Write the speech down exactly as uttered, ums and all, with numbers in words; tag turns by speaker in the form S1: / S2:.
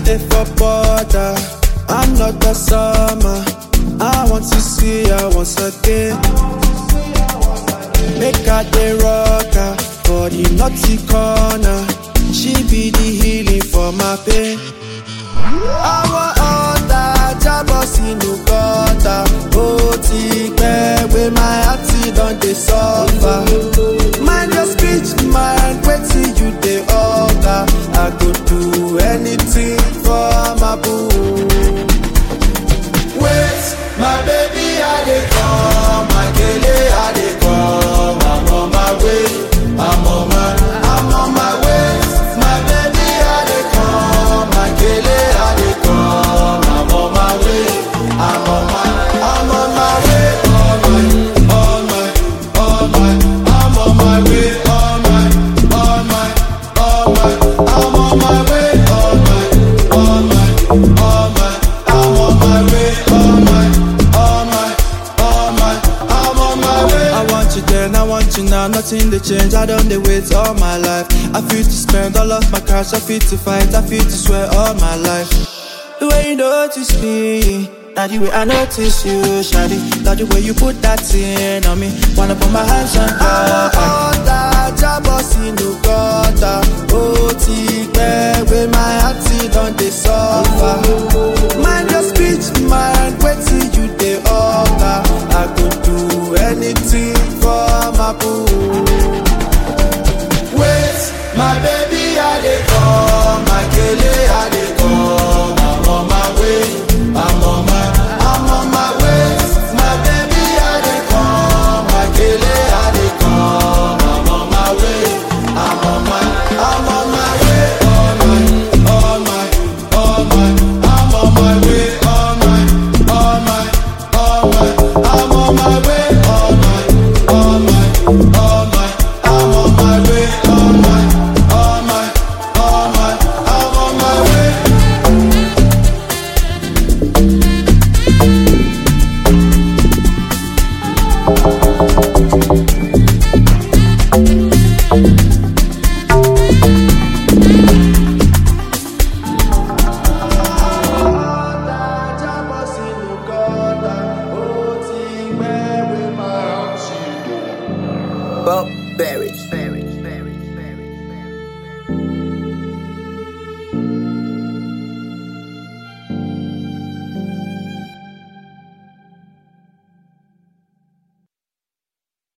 S1: day for border. I'm not the summer. I want to see her once again. Make her the rocker for the naughty corner. She be the healing for my pain. Our order, Jabos in the gutter. Oh, take where my heart don't they suffer. Mind your speech, mind wait till you the order. I could do anything for my boo. Wait, my baby, I dey come, my kele, I dey come. I'm on my way, I'm on my, I'm on my way. My baby, I dey come, my kele, I dey come. I'm on my way, I'm on my, I'm on my way. All my, all my, all my, I'm on my way. All my, all my, all my, I'm on my way. All my, all my, all my, I'm on my way. All my, all my, all my, I'm on my way. I want you then, I want you now. Nothing to change. I done the wait all my life. I feel to spend all of my cash. I feel to fight. I feel to swear all my life. The way you notice me, not the way I notice you, shawty. Not the way you put that thing on me. Wanna put my hands on her. Oh, that Jabos in the gutter. Oh, take where my heart don't they suffer. Mind your speech, mind wait till you the order. I could do anything for my boo. Wait, my baby, I dey come, my kele, I dey come. I'm on my way, I'm on my, I'm on my way. My baby, I dey come, my kele, I dey come. I'm on my way, I'm on my, I'm on my way. All my, all my, all my, I'm on my way. All my, all my, all my, I'm on my way. All my, all my, all my, I'm on my way. All my, all my, all my, I'm on my way.
S2: Well, berries.